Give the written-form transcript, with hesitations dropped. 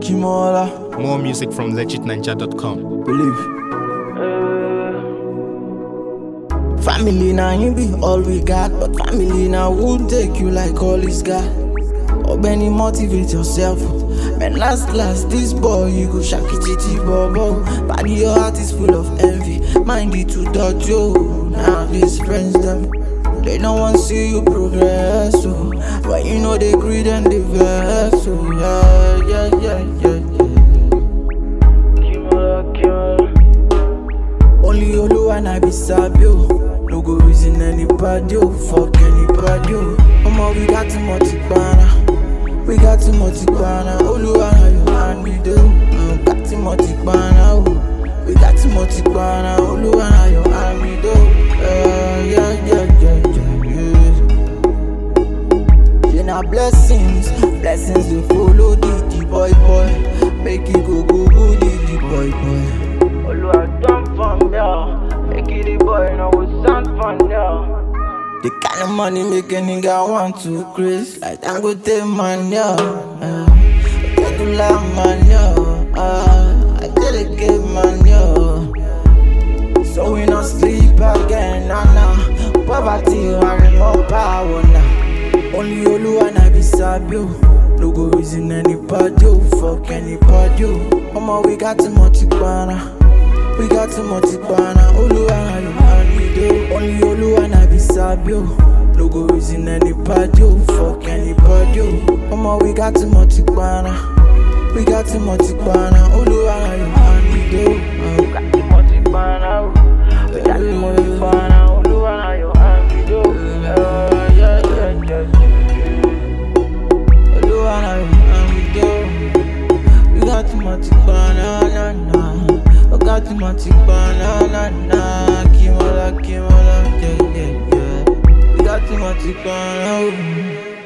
Kimola. More music from legitninja.com. Believe. Family now you be all we got, but family now won't take you like all is God. Or Benny, motivate yourself. Man, last this boy you go shaki titi bobo. Body your heart is full of envy. Mind it to dodge you. Now these friends them, they don't want to see you progress. So but you know they greed and they vex. So yeah. Only Olu and I be sabio. No go reason anybody, oh, fuck anybody, oh. Mama, we got too much banana. We got too much banana. Olu and you and me do. Got too much banana, oh. We got too much banana. Olu and you and me do. Yeah. You know blessings we follow the boy. Make it go the boy. Olu I done from there. Make it the boy, now we sound fun, yeah. The kind of money make a nigga want to craze. Like Dangote man, yeah. Get to love man, yeah. I delegate man, yeah. So we not sleep again, nah. Poverty, worry more power, nah. Only Olu and I be sabio. No go reason anybody, oh, fuck anybody, oh. Mama, we got too much banana. We got too much banana. Olu and you and me do. Only Olu and I be sabio. No go reason anybody, oh, fuck anybody, oh. Mama, we got too much banana. We got too much banana. Olu and you and me do. We got too much banana. We got too much banana. Olu and you and me do. Yeah. Olu and you and me do. We got too much banana. Got too much banana, Kimola, yeah. We got too much banana.